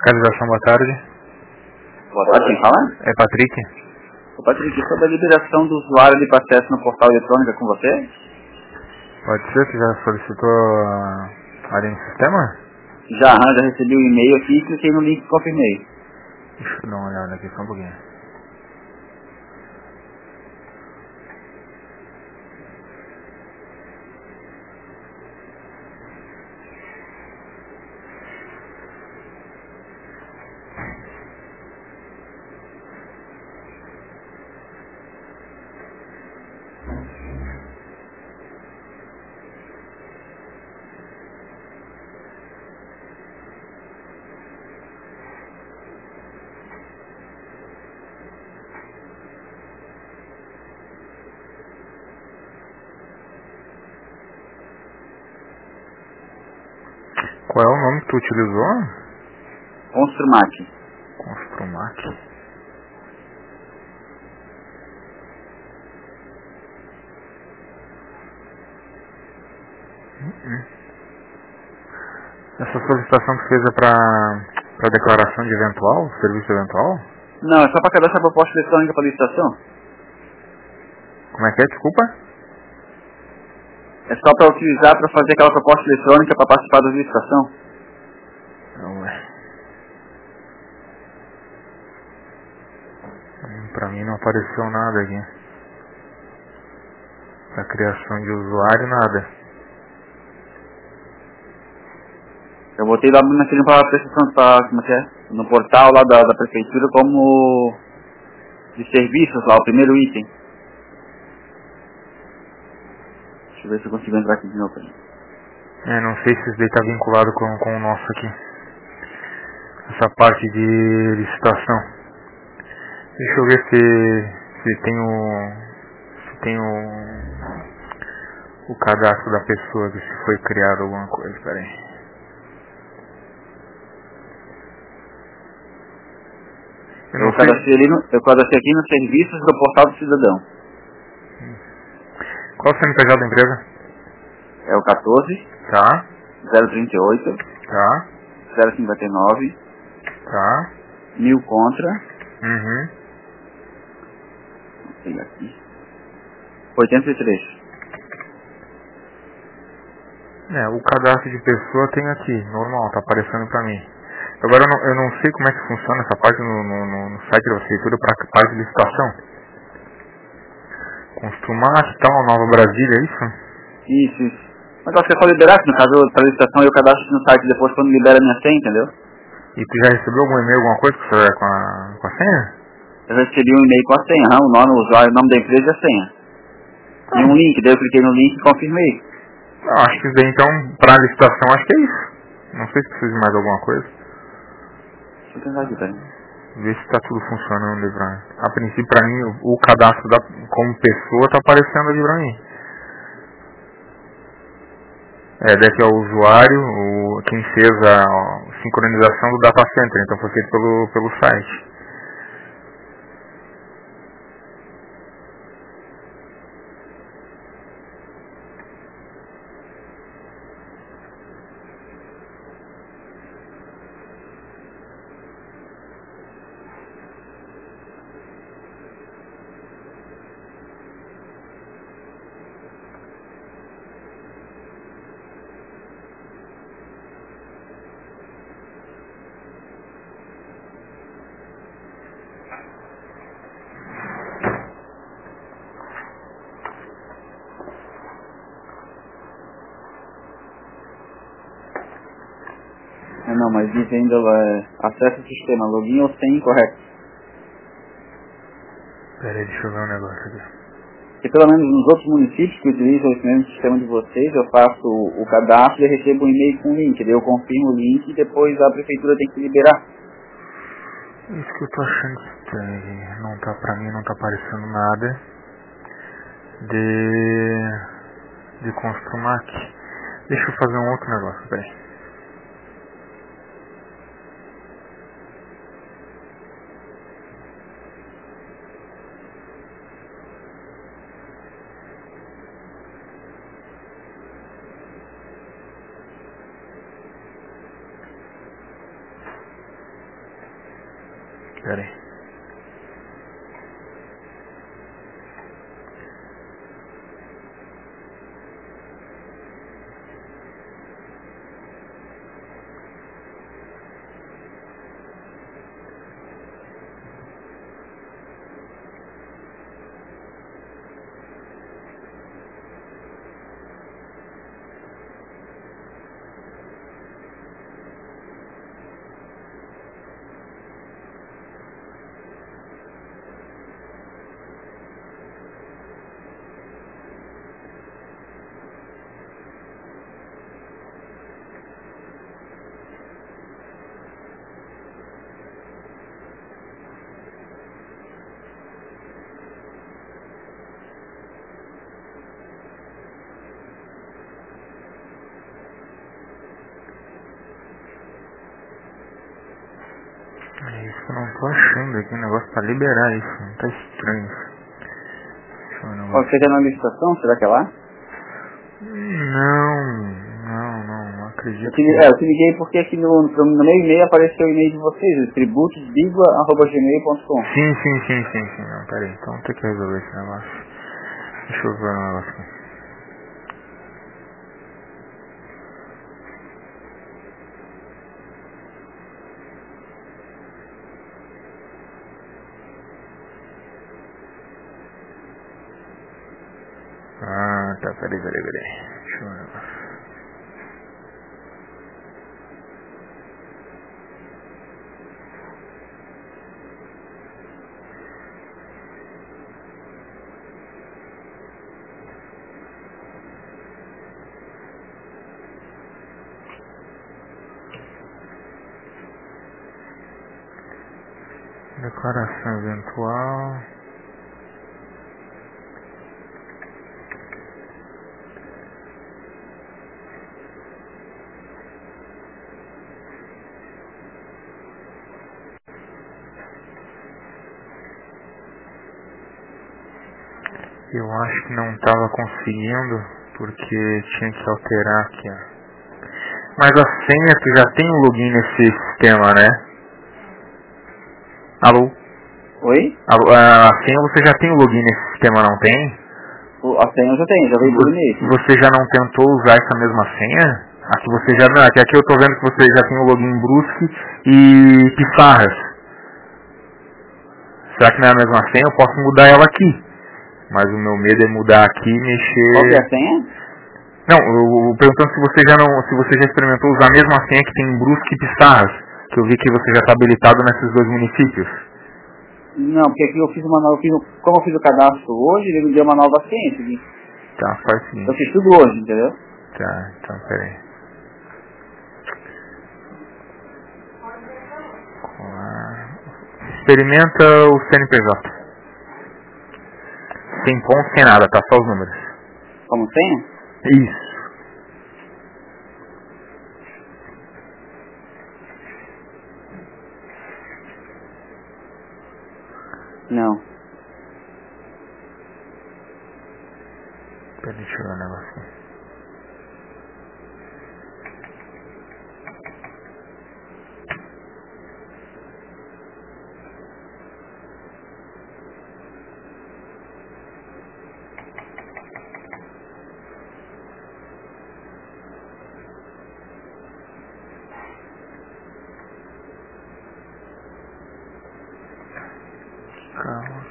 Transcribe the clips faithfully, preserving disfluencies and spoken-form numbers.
Fiscalização, boa tarde. Boa tarde, quem fala? É Patrick. Ô Patrick, sobre a liberação do usuário de acesso no portal eletrônico é com você? Pode ser, você já solicitou a área no sistema? Já, aham, já recebi o um e-mail aqui e cliquei no link e confirmei. Deixa eu dar uma olhada aqui só um pouquinho. Qual é o nome que tu utilizou? Construmac. Construmac. Uhum. Essa solicitação que fez é para para declaração de eventual, serviço eventual? Não, é só para cadastrar a proposta eletrônica para licitação. Como é que é? Desculpa? É só para utilizar para fazer aquela proposta eletrônica para participar da licitação. Ué. Pra mim não apareceu nada aqui. Pra criação de usuário, nada. Eu botei lá naquele para prestação, pra, como é que é? No portal lá da, da prefeitura como de serviços lá, o primeiro item. Deixa eu ver se eu consigo entrar aqui de novo. É, não sei se isso daí tá vinculado com, com o nosso aqui. Essa parte de licitação. Deixa eu ver se, se tem o. Se tem o. O cadastro da pessoa, se foi criado alguma coisa, peraí. Eu Eu não sei. cadastrei, ali no, eu cadastrei aqui nos serviços do portal do cidadão. Qual o C N P J da empresa? É o quatorze, Tá, zero trinta e oito, tá, zero cinquenta e nove, tá. mil contra, Uhum. vou pegar aqui, oitenta e três. É, o cadastro de pessoa tem aqui, normal, tá aparecendo pra mim. Agora eu não, eu não sei como é que funciona essa parte no, no, no- no site da prefeitura para parte de licitação. Construmar e tal, Nova Brasília, é isso? Isso, isso. Mas eu acho que é só liberar, se no caso para licitação eu cadastro no site depois quando libera a minha senha, entendeu? E tu já recebeu algum e-mail, alguma coisa com a, com a, com a senha? Eu recebi um e-mail com a senha, aham, o nome, o usuário, o nome da empresa e a senha. E um Ah, link, daí eu cliquei no link e confirmei. eu acho que isso daí então, pra licitação, acho que é isso. Não sei se precisa de mais alguma coisa. Deixa eu tentar aqui, peraí. Ver se tá tudo funcionando ali pra... A princípio, pra mim, o, o cadastro da, como pessoa tá aparecendo ali pra mim. É, daqui é o usuário, o, quem fez a, a sincronização do data center, então foi feito pelo, pelo site. É, não, mas diz ainda é, acesso ao sistema, login ou senha incorreto. Pera aí, deixa eu ver um negócio aqui. Porque pelo menos nos outros municípios que utilizam esse mesmo sistema de vocês, eu faço o, o cadastro e recebo um e-mail com o link. Daí eu confirmo o link e depois a prefeitura tem que liberar. Isso que eu tô achando estranho. Não tá, pra mim não tá aparecendo nada de, de Construmac. Deixa eu fazer um outro negócio, peraí. Pera aí. É isso que eu não tô achando aqui, o negócio pra liberar isso, não tá estranho. Deixa eu ver o negócio. Você tá na licitação, será que é lá? Não, não, não, não acredito. Eu te, é, eu te liguei porque aqui no, no, no meu e-mail apareceu o e-mail de vocês, tributosbigla arroba gmail ponto com. Sim, sim, sim, sim, sim, não, peraí, então tem que resolver esse negócio. Deixa eu ver o negócio aqui. Ah, tá, peraí, peraí, peraí. Deixa eu ver o negócio. Declaração eventual. Eu acho que não estava conseguindo porque tinha que alterar aqui, ó. Mas a senha, tu já tem um login nesse sistema, né? Alô? Oi? Alô? A senha você já tem o login nesse sistema, não tem? O, a senha eu já tenho, já veio por e-mail. Você já não tentou usar essa mesma senha? Aqui você já não, aqui, aqui eu tô vendo que você já tem o login Brusque e Pissarras. Será que não é a mesma senha? Eu posso mudar ela aqui. Mas o meu medo é mudar aqui e mexer... Qual que é a senha? Não, eu, eu perguntando se você já não, se você já experimentou usar a mesma senha que tem em Brusque e Pissarras, que eu vi que você já está habilitado nesses dois municípios. Não, porque aqui eu fiz uma nova, eu fiz, um- como eu fiz o cadastro hoje, ele me deu uma nova senha. Aqui. Tá, faz o Eu seguinte. fiz tudo hoje, entendeu? Tá, então peraí. Colar. Experimenta o C N P J. Sem ponto, sem nada, tá? Só os números. Como senha? Isso. Não. Peraí, deixa eu ver o negócio. Calma.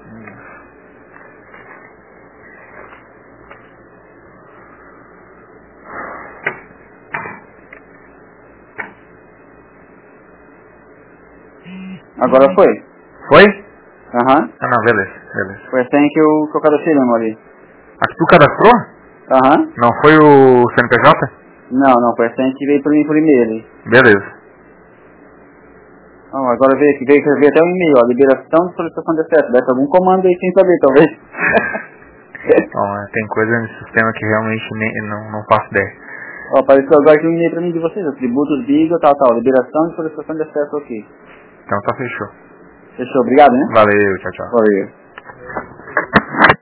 Agora foi? Foi? Aham. Ah não, beleza, beleza. Foi a senha que eu, que eu cadastrei mesmo ali. A que tu cadastrou? Aham. Não foi o C N P J? Não, não, foi a senha que veio por mim por e-mail ali. Beleza. Oh, agora veio aqui, veio, veio até um e-mail, ó, liberação de solicitação de acesso. Deve ter algum comando aí sem saber, talvez. Bom, tem coisa no sistema que realmente nem, não, não faço ideia. Ó, apareceu agora aqui um e-mail pra mim de vocês, ó, tributos, biga, tal, tal, liberação de solicitação de acesso aqui. Então tá, fechou. Fechou, obrigado, né? Valeu, tchau, tchau. Valeu.